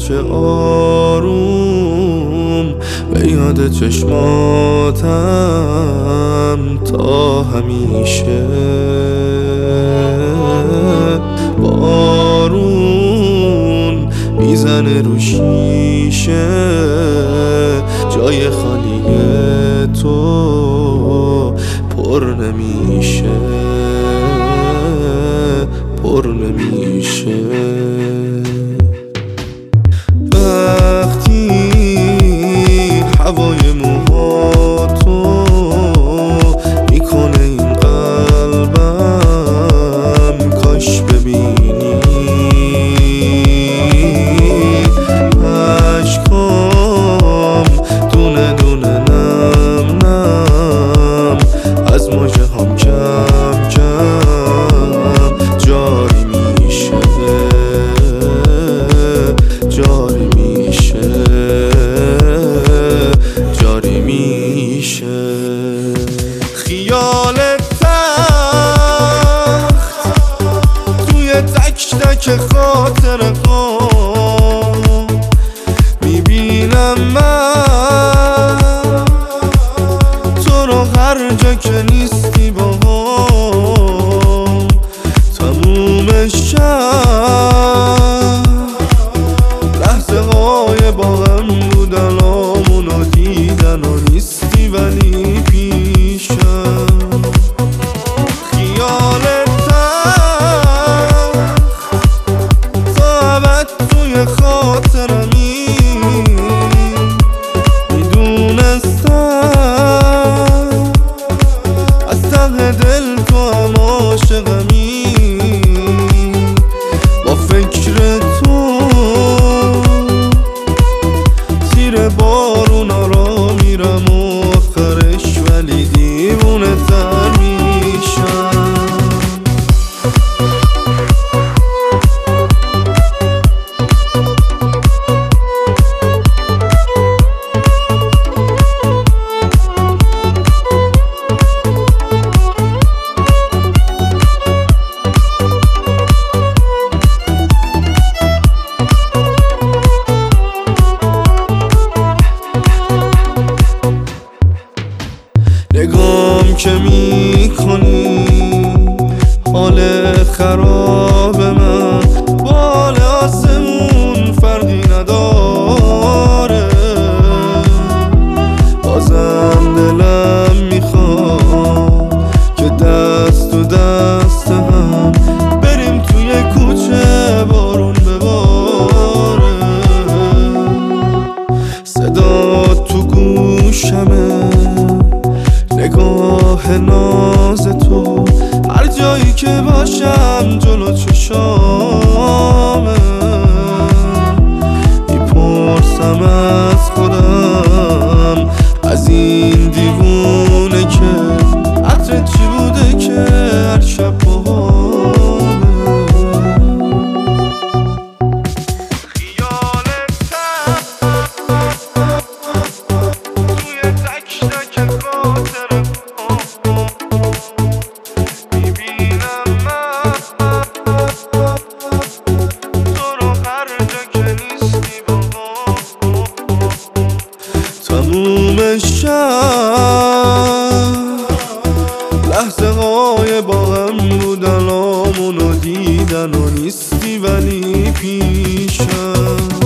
چه آروم به یاد چشماتم تا همیشه. بارون میزنه رو شیشه، جای خالی تو پر نمیشه، پر نمیشه. وقتی هوای موهاتو میکنه این قلبم، کاش ببینی عشقام دونه دونه نم نم از مژه هم کم کم جاری میشه، جاری میشه، جاری میشه. خیال تخت توی تک تک خاطره ها میبینم من تو رو هر جا که نیستی باهام. تموم شب لحظه های با هم بودن، آمونو دیدن و نیستی ولی پیشم. خیال تخت تا ابد توی خاطرمی، میدونستم از ته دل تو هم عاشقمی. با فکر تو زیر بارونا را میرم و آخرش ولی دیوونه تر میشم. نگام که میکنی حال خراب من بال آسمون فرقی نداره. بازم دلم میخواد که دست تو دست هم بریم توی کوچه بارون بباره. صدا تو گوشمه، نگاه ناز تو هر جایی که باشم جلو چشامه. میپرسم از خودم از این دیوونه که عطر چی بوده که هر شب باهامه. خیال تخت توی تک تک خاطره میبینم من تو رو هر جا که نیستی باهام. تموم شب لحظه های با هم بودن، آمونو دیدن و نیستی ولی پیشم.